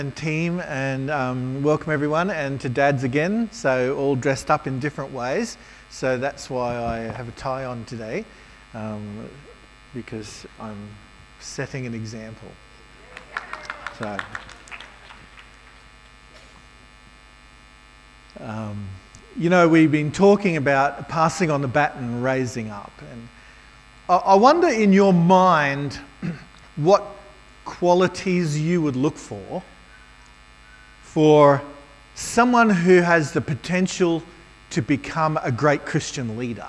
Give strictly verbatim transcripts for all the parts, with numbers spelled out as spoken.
And team, and um, welcome everyone, and to Dads again, so all dressed up in different ways, so that's why I have a tie on today, um, because I'm setting an example. So, um, you know, we've been talking about passing on the baton, raising up, and I, I wonder in your mind what qualities you would look for for someone who has the potential to become a great Christian leader.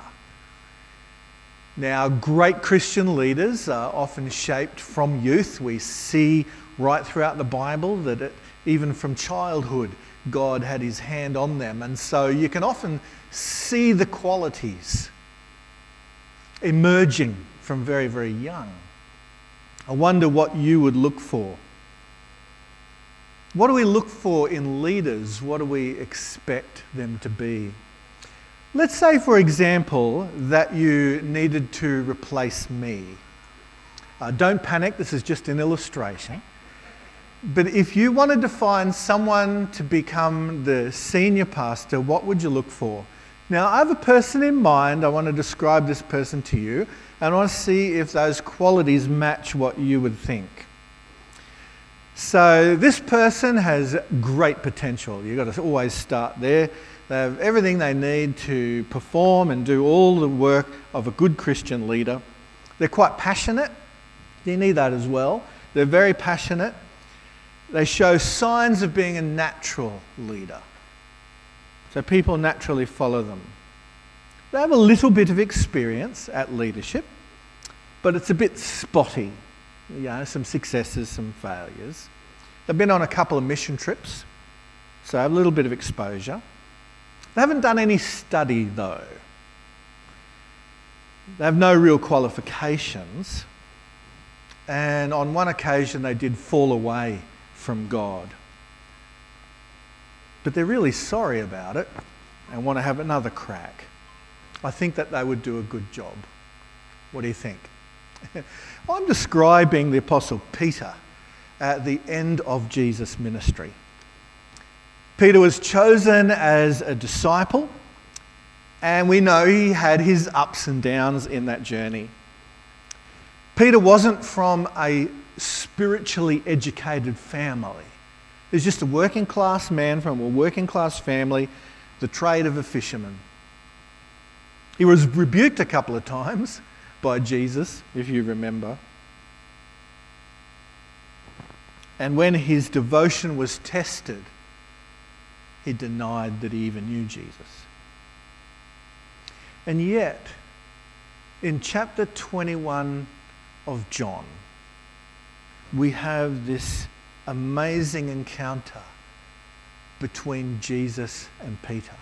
Now, great Christian leaders are often shaped from youth. We see right throughout the Bible that it, even from childhood, God had his hand on them. And so you can often see the qualities emerging from very, very young. I wonder what you would look for. What do we look for in leaders? What do we expect them to be? Let's say, for example, that you needed to replace me. Uh, don't panic, this is just an illustration. But if you wanted to find someone to become the senior pastor, what would you look for? Now, I have a person in mind. I want to describe this person to you, and I want to see if those qualities match what you would think. So this person has great potential. You've got to always start there. They have everything they need to perform and do all the work of a good Christian leader. They're quite passionate. You need that as well. They're very passionate. They show signs of being a natural leader. So people naturally follow them. They have a little bit of experience at leadership, but it's a bit spotty. You know, some successes, some failures. They've been on a couple of mission trips, so have a little bit of exposure. They haven't done any study though. They have no real qualifications, and on one occasion they did fall away from God. But they're really sorry about it and want to have another crack. I think that they would do a good job. What do you think? I'm describing the Apostle Peter at the end of Jesus' ministry. Peter was chosen as a disciple, and we know he had his ups and downs in that journey. Peter wasn't from a spiritually educated family. He was just a working class man from a working class family, the trade of a fisherman. He was rebuked a couple of times by Jesus, if you remember. And when his devotion was tested, he denied that he even knew Jesus. And yet, in chapter twenty-one of John, we have this amazing encounter between Jesus and Peter.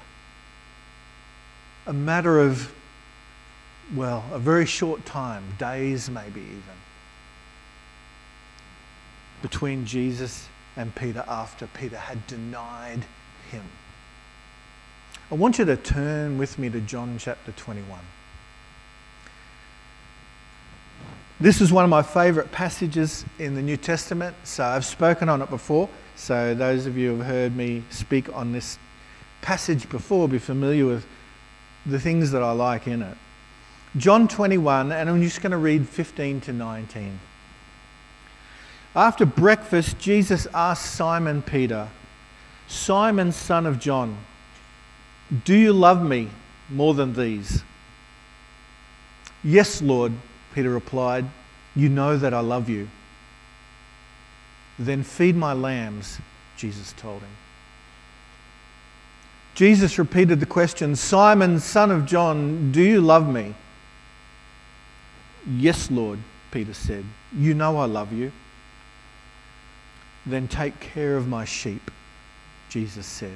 A matter of Well, a very short time, days maybe even, between Jesus and Peter after Peter had denied him. I want you to turn with me to John chapter twenty-one. This is one of my favourite passages in the New Testament, so I've spoken on it before. So those of you who have heard me speak on this passage before will be familiar with the things that I like in it. John twenty-one, and I'm just going to read fifteen to nineteen. After breakfast, Jesus asked Simon Peter, "Simon, son of John, do you love me more than these?" "Yes, Lord," Peter replied, "you know that I love you." "Then feed my lambs," Jesus told him. Jesus repeated the question, "Simon, son of John, do you love me?" "Yes, Lord," Peter said, "you know I love you." "Then take care of my sheep," Jesus said.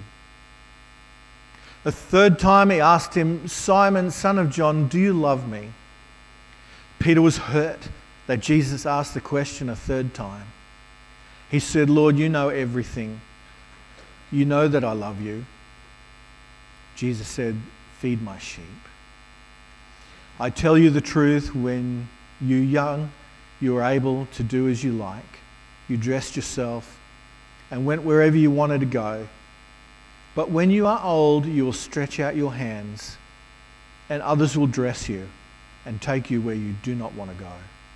A third time he asked him, "Simon, son of John, do you love me?" Peter was hurt that Jesus asked the question a third time. He said, "Lord, you know everything. You know that I love you." Jesus said, "Feed my sheep. I tell you the truth, when you're young, you are able to do as you like. You dress yourself and went wherever you wanted to go. But when you are old, you will stretch out your hands, and others will dress you and take you where you do not want to go.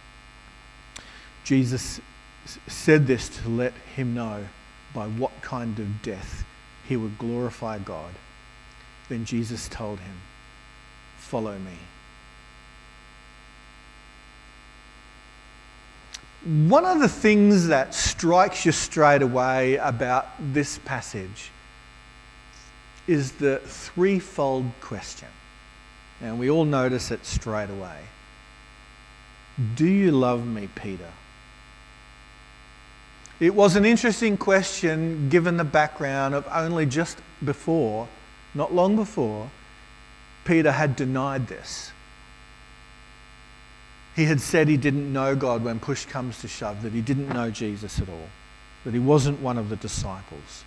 Jesus said this to let him know by what kind of death he would glorify God. Then Jesus told him, "Follow me." One of the things that strikes you straight away about this passage is the threefold question. And we all notice it straight away. Do you love me, Peter? It was an interesting question given the background of only just before, not long before, Peter had denied this. He had said he didn't know God when push comes to shove, that he didn't know Jesus at all, that he wasn't one of the disciples.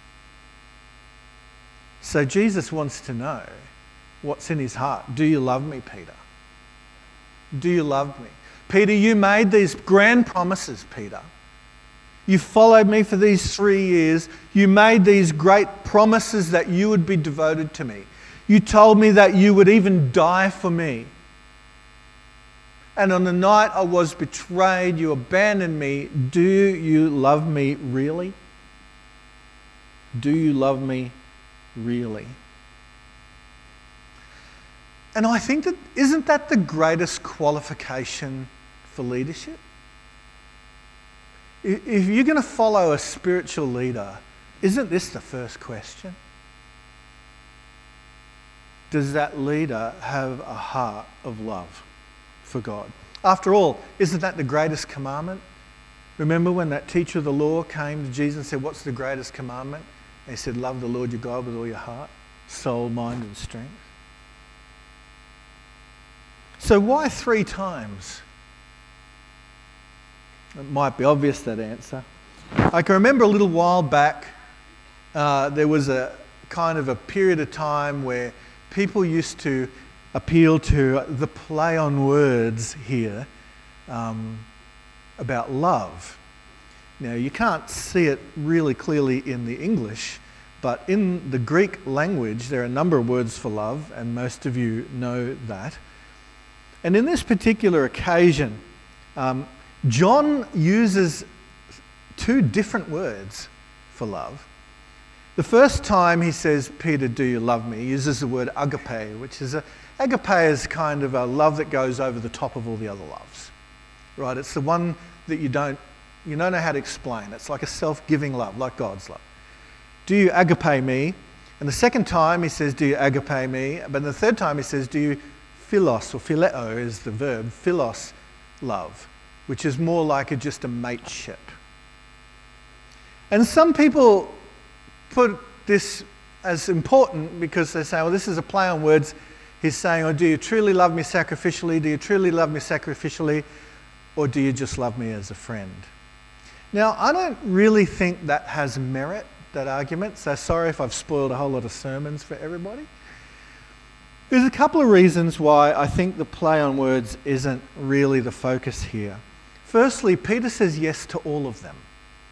So Jesus wants to know what's in his heart. Do you love me, Peter? Do you love me? Peter, you made these grand promises, Peter. You followed me for these three years. You made these great promises that you would be devoted to me. You told me that you would even die for me. And on the night I was betrayed, you abandoned me. Do you love me really? Do you love me really? And I think that, isn't that the greatest qualification for leadership? If you're going to follow a spiritual leader, isn't this the first question? Does that leader have a heart of love for God? After all, isn't that the greatest commandment? Remember when that teacher of the law came to Jesus and said, "What's the greatest commandment?" And he said, "Love the Lord your God with all your heart, soul, mind and strength." So why three times? It might be obvious, that answer. I can remember a little while back, uh, there was a kind of a period of time where people used to appeal to the play on words here um, about love. Now, you can't see it really clearly in the English, but in the Greek language, there are a number of words for love, and most of you know that. And in this particular occasion, um, John uses two different words for love. The first time he says, "Peter, do you love me?" he uses the word agape, which is a, agape is kind of a love that goes over the top of all the other loves, right? It's the one that you don't, you don't know how to explain. It's like a self-giving love, like God's love. Do you agape me? And the second time he says, "Do you agape me?" But the third time he says, "Do you philos," or phileo is the verb, philos love, which is more like a, just a mateship. And some people put this as important because they say, well, this is a play on words. He's saying, oh, do you truly love me sacrificially? Do you truly love me sacrificially? Or do you just love me as a friend? Now, I don't really think that has merit, that argument. So sorry if I've spoiled a whole lot of sermons for everybody. There's a couple of reasons why I think the play on words isn't really the focus here. Firstly, Peter says yes to all of them.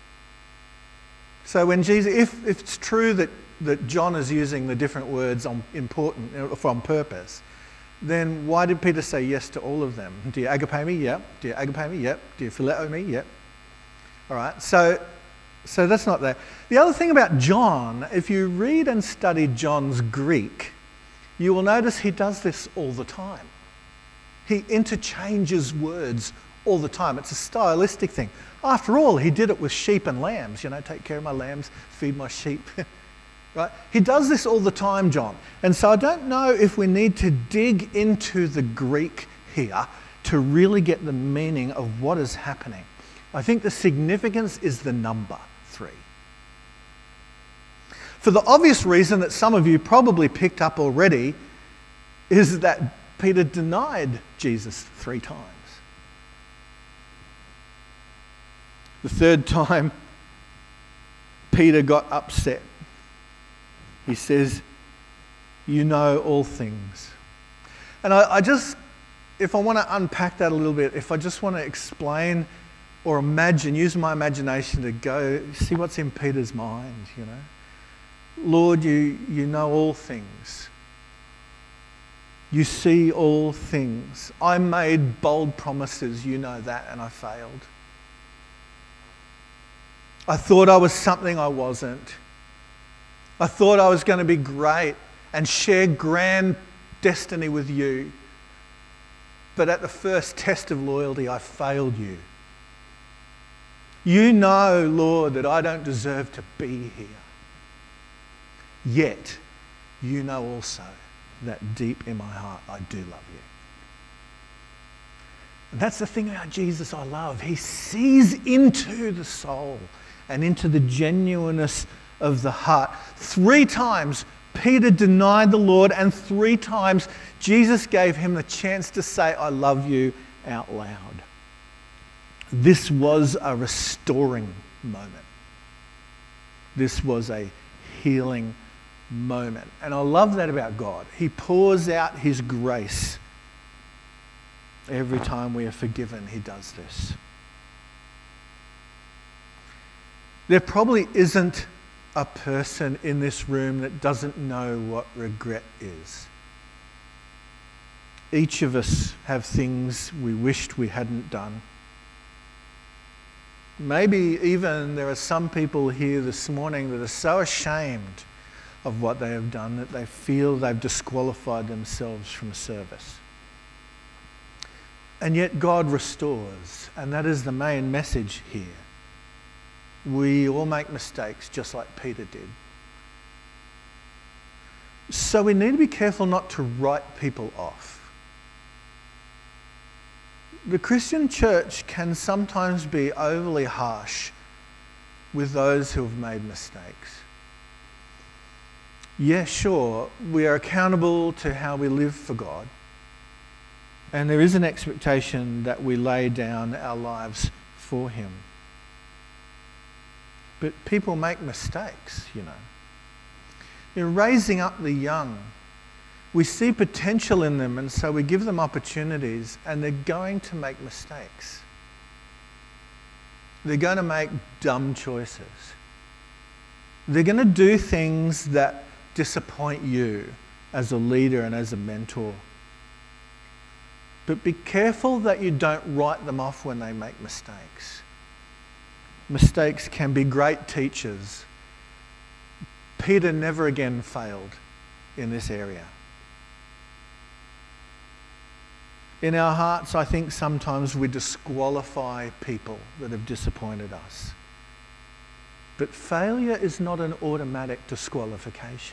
So when Jesus, if, if it's true that, that John is using the different words on important from purpose, then why did Peter say yes to all of them? Do you agape me? Yep. Do you agape me? Yep. Do you phileo me? Yep. All right. So, so that's not there. The other thing about John, if you read and study John's Greek, you will notice he does this all the time. He interchanges words all the time. It's a stylistic thing. After all, he did it with sheep and lambs. You know, take care of my lambs, feed my sheep. Right? He does this all the time, John. And so I don't know if we need to dig into the Greek here to really get the meaning of what is happening. I think the significance is the number three. For the obvious reason that some of you probably picked up already is that Peter denied Jesus three times. The third time, Peter got upset. He says, "You know all things." And I, I just, if I want to unpack that a little bit, if I just want to explain or imagine, use my imagination to go see what's in Peter's mind, you know. Lord, you, you know all things. You see all things. I made bold promises, you know that, and I failed. I thought I was something I wasn't. I thought I was going to be great and share grand destiny with you. But at the first test of loyalty, I failed you. You know, Lord, that I don't deserve to be here. Yet, you know also that deep in my heart, I do love you. And that's the thing about Jesus I love. He sees into the soul and into the genuineness of the heart. Three times Peter denied the Lord, and three times Jesus gave him the chance to say, I love you out loud. This was a restoring moment. This was a healing moment. And I love that about God. He pours out his grace. Every time we are forgiven, he does this. There probably isn't a person in this room that doesn't know what regret is. Each of us have things we wished we hadn't done. Maybe even there are some people here this morning that are so ashamed of what they have done that they feel they've disqualified themselves from service. And yet God restores, and that is the main message here. We all make mistakes just like Peter did. So we need to be careful not to write people off. The Christian church can sometimes be overly harsh with those who have made mistakes. Yeah, sure, we are accountable to how we live for God. And there is an expectation that we lay down our lives for him. But people make mistakes, you know. In raising up the young, we see potential in them, and so we give them opportunities, and they're going to make mistakes. They're going to make dumb choices. They're going to do things that disappoint you as a leader and as a mentor. But be careful that you don't write them off when they make mistakes. Mistakes can be great teachers. Peter never again failed in this area. In our hearts, I think sometimes we disqualify people that have disappointed us. But failure is not an automatic disqualification.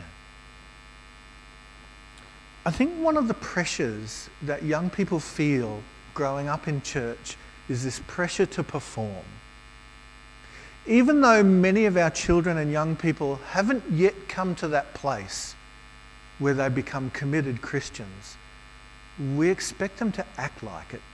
I think one of the pressures that young people feel growing up in church is this pressure to perform. Even though many of our children and young people haven't yet come to that place where they become committed Christians, we expect them to act like it.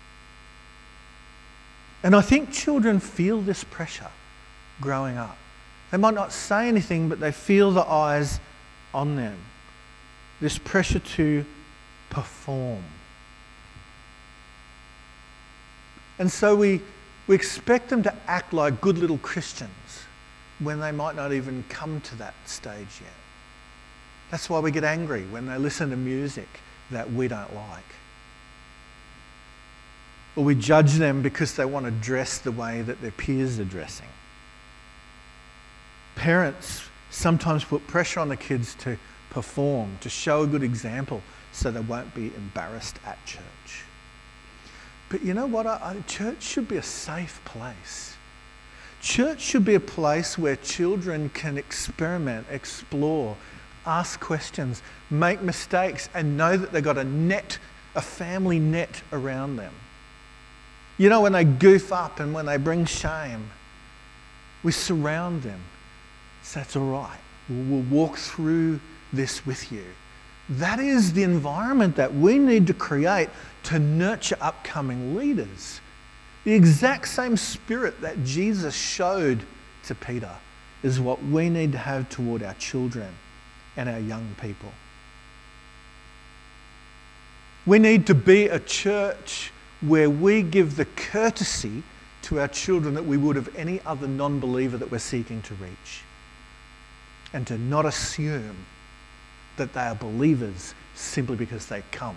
And I think children feel this pressure growing up. They might not say anything, but they feel the eyes on them. This pressure to perform. And so we, we expect them to act like good little Christians when they might not even come to that stage yet. That's why we get angry when they listen to music that we don't like. Or we judge them because they want to dress the way that their peers are dressing. Parents sometimes put pressure on the kids to perform, to show a good example so they won't be embarrassed at church. But you know what? I, I, church should be a safe place. Church should be a place where children can experiment, explore, ask questions, make mistakes, and know that they've got a net, a family net around them. You know, when they goof up and when they bring shame, we surround them. So that's all right. We'll, we'll walk through this with you. That is the environment that we need to create to nurture upcoming leaders. The exact same spirit that Jesus showed to Peter is what we need to have toward our children and our young people. We need to be a church where we give the courtesy to our children that we would of any other non-believer that we're seeking to reach. And to not assume that they are believers simply because they come.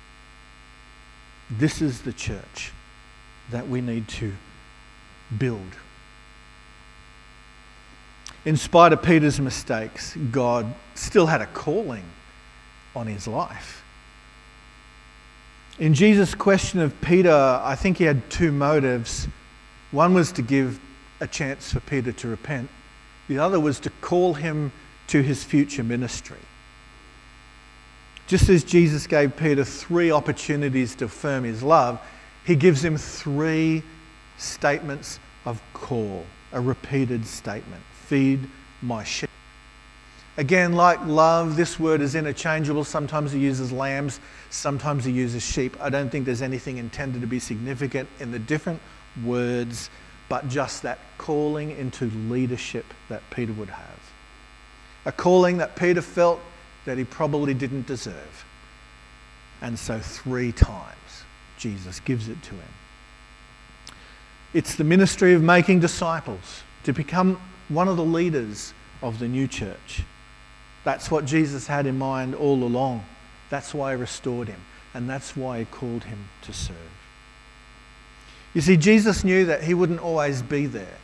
This is the church that we need to build. In spite of Peter's mistakes, God still had a calling on his life. In Jesus' question of Peter, I think he had two motives. One was to give a chance for Peter to repent. The other was to call him to his future ministry. Just as Jesus gave Peter three opportunities to affirm his love, he gives him three statements of call, a repeated statement. Feed my sheep. Again, like love, this word is interchangeable. Sometimes he uses lambs, sometimes he uses sheep. I don't think there's anything intended to be significant in the different words, but just that calling into leadership that Peter would have. A calling that Peter felt that he probably didn't deserve. And so three times Jesus gives it to him. It's the ministry of making disciples, to become one of the leaders of the new church. That's what Jesus had in mind all along. That's why he restored him, and that's why he called him to serve. You see, Jesus knew that he wouldn't always be there.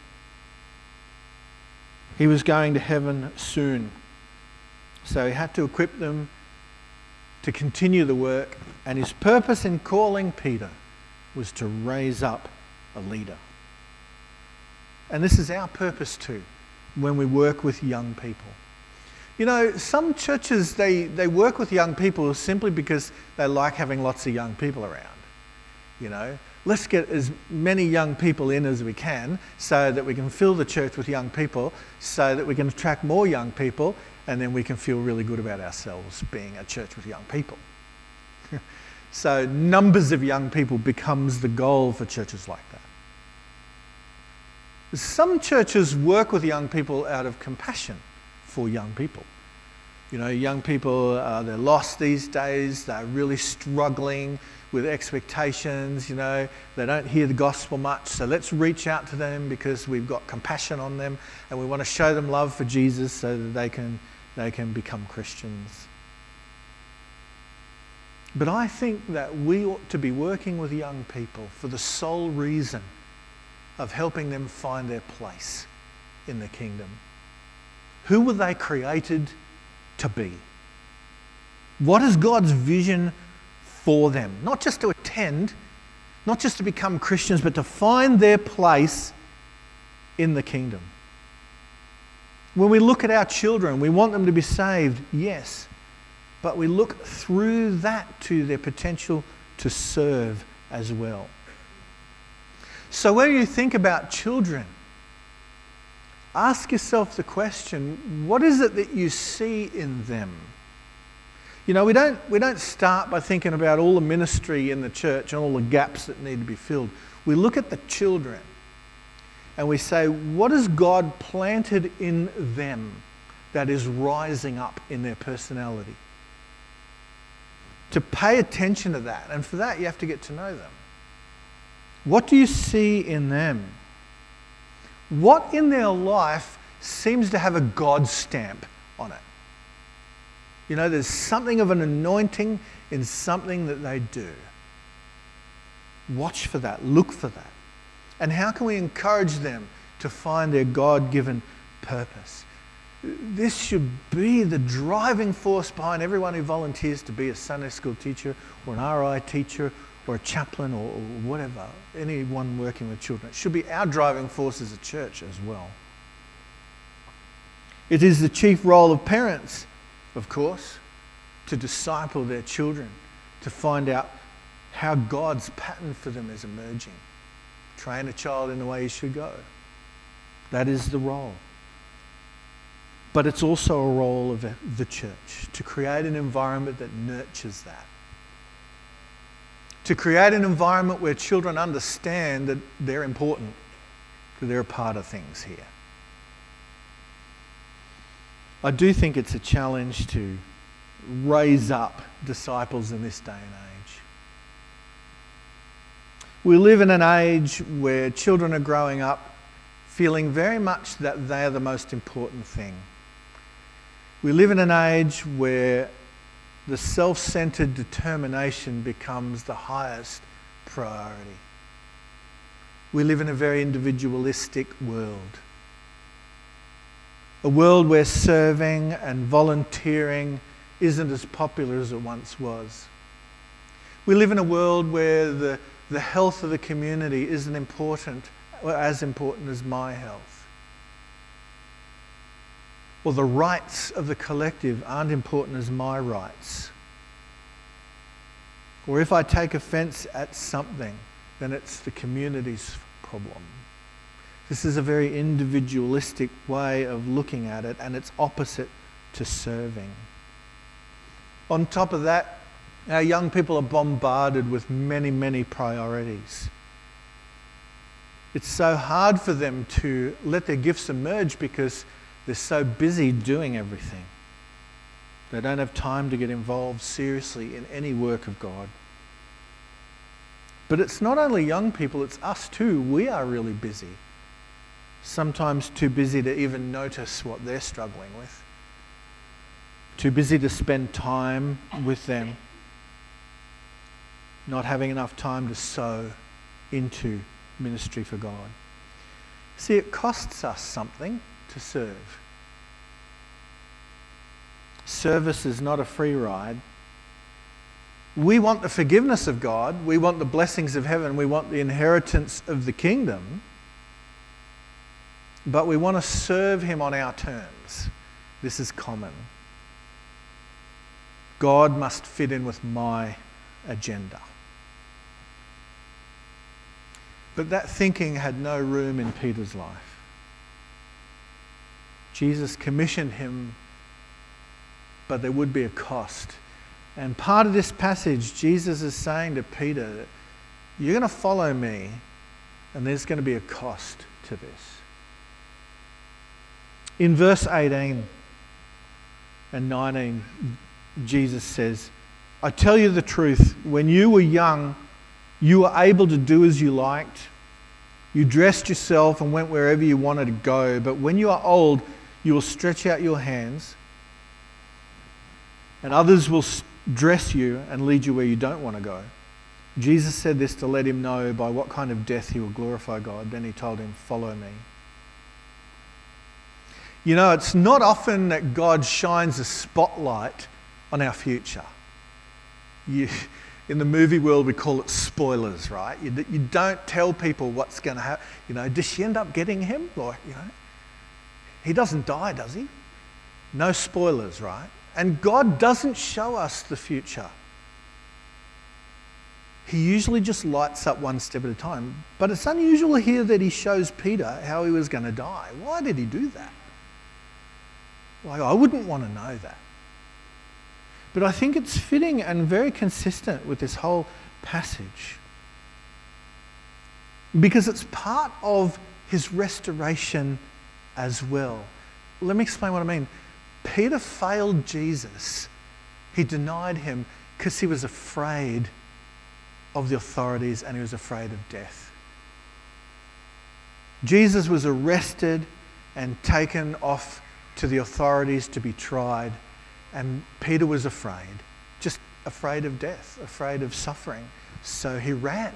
He was going to heaven soon. So he had to equip them to continue the work, and his purpose in calling Peter was to raise up a leader. And this is our purpose too, when we work with young people. You know, some churches, they, they work with young people simply because they like having lots of young people around. You know, let's get as many young people in as we can so that we can fill the church with young people, so that we can attract more young people, and then we can feel really good about ourselves being a church with young people. So numbers of young people becomes the goal for churches like that. Some churches work with young people out of compassion for young people. You know, young people, uh, they're lost these days, they're really struggling with expectations, you know, they don't hear the gospel much, so let's reach out to them because we've got compassion on them and we want to show them love for Jesus so that they can, they can become Christians. But I think that we ought to be working with young people for the sole reason of helping them find their place in the kingdom. Who were they created to be? What is God's vision for them? Not just to attend, not just to become Christians, but to find their place in the kingdom. When we look at our children, we want them to be saved, yes, but we look through that to their potential to serve as well. So when you think about children, ask yourself the question, what is it that you see in them? You know, we don't, we don't start by thinking about all the ministry in the church and all the gaps that need to be filled. We look at the children and we say, what has God planted in them that is rising up in their personality? To pay attention to that, and for that you have to get to know them. What do you see in them? What in their life seems to have a God stamp on it? You know, there's something of an anointing in something that they do. Watch for that, look for that. And how can we encourage them to find their God-given purpose? This should be the driving force behind everyone who volunteers to be a Sunday school teacher or an R I teacher or a chaplain or, or whatever, anyone working with children. It should be our driving force as a church as well. It is the chief role of parents, of course, to disciple their children, to find out how God's pattern for them is emerging. Train a child in the way he should go. That is the role. But it's also a role of the church to create an environment that nurtures that. To create an environment where children understand that they're important, that they're a part of things here. I do think it's a challenge to raise up disciples in this day and age. We live in an age where children are growing up feeling very much that they are the most important thing. We live in an age where the self-centered determination becomes the highest priority. We live in a very individualistic world. A world where serving and volunteering isn't as popular as it once was. We live in a world where the, the health of the community isn't important, or as important as my health. Or the rights of the collective aren't important as my rights. Or if I take offence at something, then it's the community's problem. This is a very individualistic way of looking at it, and it's opposite to serving. On top of that, our young people are bombarded with many, many priorities. It's so hard for them to let their gifts emerge because they're so busy doing everything. They don't have time to get involved seriously in any work of God. But it's not only young people, it's us too. We are really busy. Sometimes too busy to even notice what they're struggling with. Too busy to spend time with them. Not having enough time to sow into ministry for God. See, it costs us something to serve. Service is not a free ride. We want the forgiveness of God, we want the blessings of heaven, we want the inheritance of the kingdom, but we want to serve him on our terms. This is common. God must fit in with my agenda. But that thinking had no room in Peter's life. Jesus commissioned him, but there would be a cost. And part of this passage, Jesus is saying to Peter, you're going to follow me, and there's going to be a cost to this. In verse eighteen and nineteen, Jesus says, I tell you the truth, when you were young, you were able to do as you liked. You dressed yourself and went wherever you wanted to go. But when you are old, you will stretch out your hands, and others will dress you and lead you where you don't want to go. Jesus said this to let him know by what kind of death he will glorify God. Then he told him, follow me. You know, it's not often that God shines a spotlight on our future. You, in the movie world, we call it spoilers, right? You, you don't tell people what's going to happen. You know, does she end up getting him? Like, you know, he doesn't die, does he? No spoilers, right? And God doesn't show us the future. He usually just lights up one step at a time. But it's unusual here that he shows Peter how he was going to die. Why did he do that? Like, I wouldn't want to know that. But I think it's fitting and very consistent with this whole passage. Because it's part of his restoration as well. Let me explain what I mean. Peter failed Jesus. He denied him because he was afraid of the authorities and he was afraid of death. Jesus was arrested and taken off to the authorities to be tried, and Peter was afraid, just afraid of death, afraid of suffering. So he ran.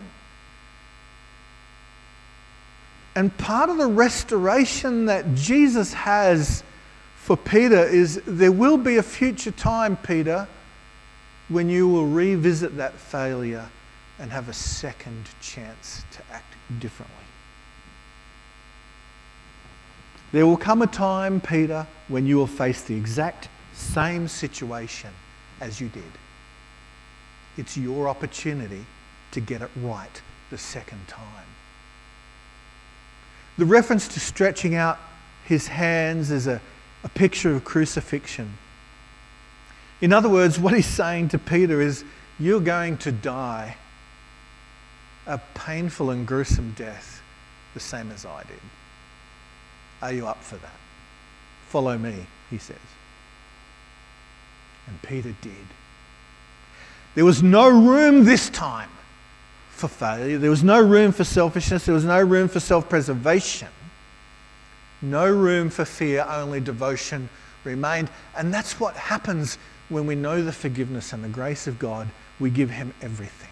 And part of the restoration that Jesus has for Peter is there will be a future time, Peter, when you will revisit that failure and have a second chance to act differently. There will come a time, Peter, when you will face the exact same situation as you did. It's your opportunity to get it right the second time. The reference to stretching out his hands is a, a picture of crucifixion. In other words, what he's saying to Peter is, you're going to die a painful and gruesome death, the same as I did. Are you up for that? Follow me, he says. And Peter did. There was no room this time for failure. There was no room for selfishness. There was no room for self-preservation. No room for fear, only devotion remained. And that's what happens when we know the forgiveness and the grace of God. We give him everything.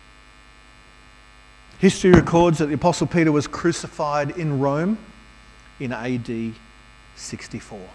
History records that the Apostle Peter was crucified in Rome in A D sixty-four.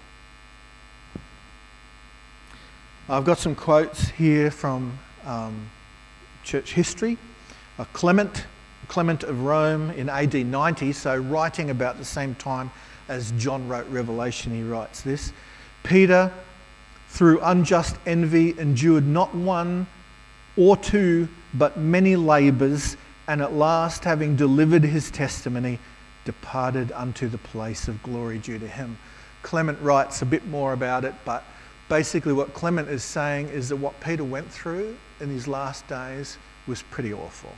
I've got some quotes here from um, church history. Uh, Clement, Clement of Rome in A D ninety, so writing about the same time as John wrote Revelation, he writes this: Peter, through unjust envy, endured not one or two, but many labours, and at last, having delivered his testimony, departed unto the place of glory due to him. Clement writes a bit more about it, but basically what Clement is saying is that what Peter went through in his last days was pretty awful.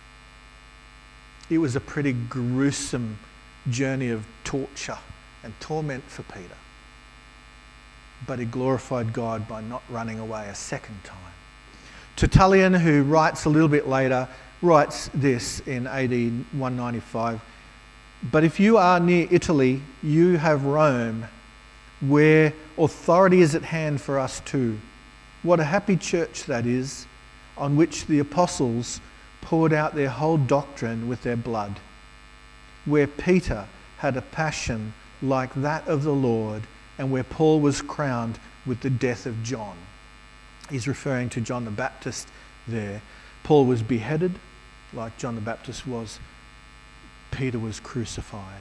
It was a pretty gruesome journey of torture and torment for Peter. But he glorified God by not running away a second time. Tertullian, who writes a little bit later, writes this in A D one ninety-five: But if you are near Italy, you have Rome, where authority is at hand for us too. What a happy church that is, on which the apostles poured out their whole doctrine with their blood, where Peter had a passion like that of the Lord, and where Paul was crowned with the death of John. He's referring to John the Baptist there. Paul was beheaded like John the Baptist was. Peter was crucified.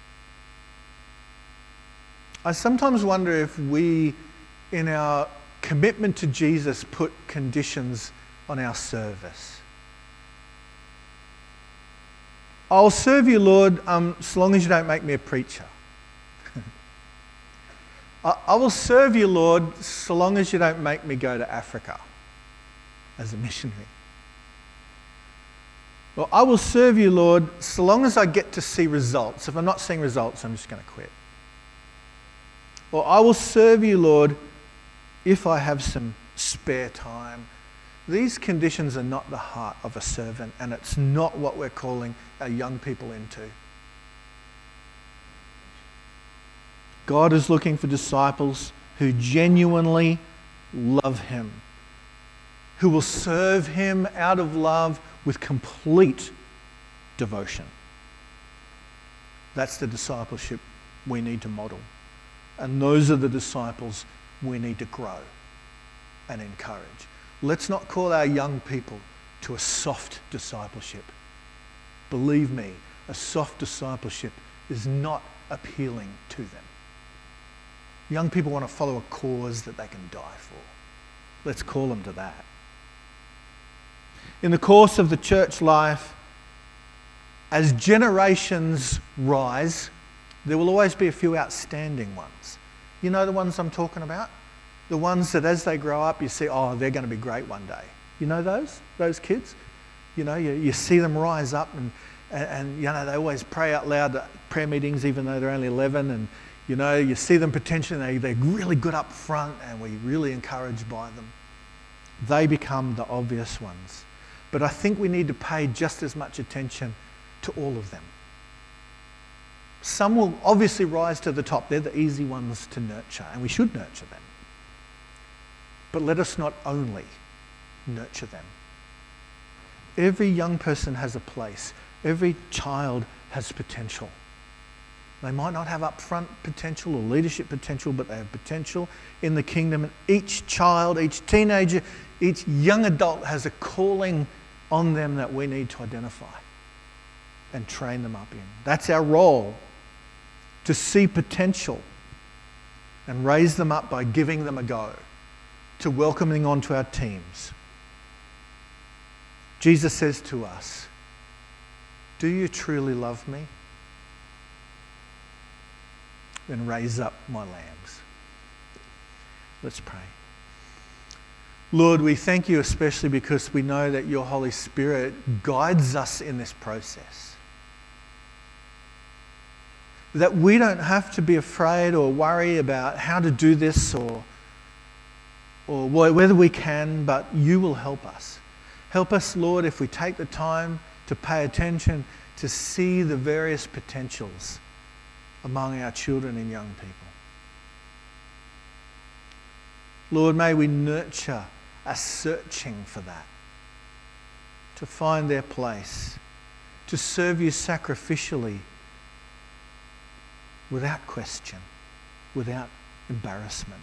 I sometimes wonder if we, in our commitment to Jesus, put conditions on our service. I'll serve you, Lord, um, so long as you don't make me a preacher. I, I will serve you, Lord, so long as you don't make me go to Africa as a missionary. Well, I will serve you, Lord, so long as I get to see results. If I'm not seeing results, I'm just going to quit. Or I will serve you, Lord, if I have some spare time. These conditions are not the heart of a servant, and it's not what we're calling our young people into. God is looking for disciples who genuinely love him, who will serve him out of love with complete devotion. That's the discipleship we need to model. And those are the disciples we need to grow and encourage. Let's not call our young people to a soft discipleship. Believe me, a soft discipleship is not appealing to them. Young people want to follow a cause that they can die for. Let's call them to that. In the course of the church life, as generations rise, there will always be a few outstanding ones. You know the ones I'm talking about? The ones that as they grow up, you see, oh, they're going to be great one day. You know those? Those kids? You know, you, you see them rise up and, and, and, you know, they always pray out loud at prayer meetings even though they're only eleven. And, you know, you see them potentially, they, they're really good up front and we're really encouraged by them. They become the obvious ones. But I think we need to pay just as much attention to all of them. Some will obviously rise to the top. They're the easy ones to nurture, and we should nurture them. But let us not only nurture them. Every young person has a place. Every child has potential. They might not have upfront potential or leadership potential, but they have potential in the kingdom. And each child, each teenager, each young adult has a calling on them that we need to identify and train them up in. That's our role, to see potential and raise them up by giving them a go, to welcoming onto our teams. Jesus says to us, do you truly love me? Then raise up my lambs. Let's pray. Lord, we thank you especially because we know that your Holy Spirit guides us in this process. That we don't have to be afraid or worry about how to do this or, or whether we can, but you will help us. Help us, Lord, if we take the time to pay attention to see the various potentials among our children and young people. Lord, may we nurture a searching for that, to find their place, to serve you sacrificially without question, without embarrassment.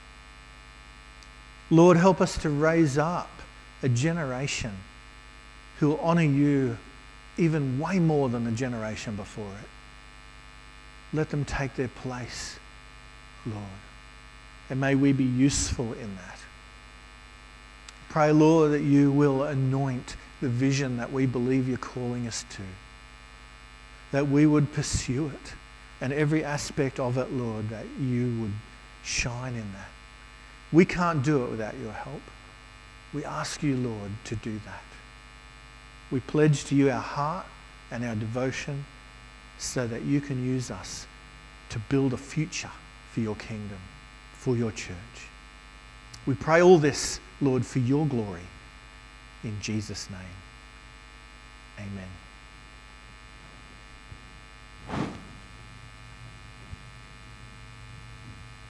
Lord, help us to raise up a generation who will honour you even way more than the generation before it. Let them take their place, Lord. And may we be useful in that. Pray, Lord, that you will anoint the vision that we believe you're calling us to. That we would pursue it. And every aspect of it, Lord, that you would shine in that. We can't do it without your help. We ask you, Lord, to do that. We pledge to you our heart and our devotion so that you can use us to build a future for your kingdom, for your church. We pray all this, Lord, for your glory. In Jesus' name, amen.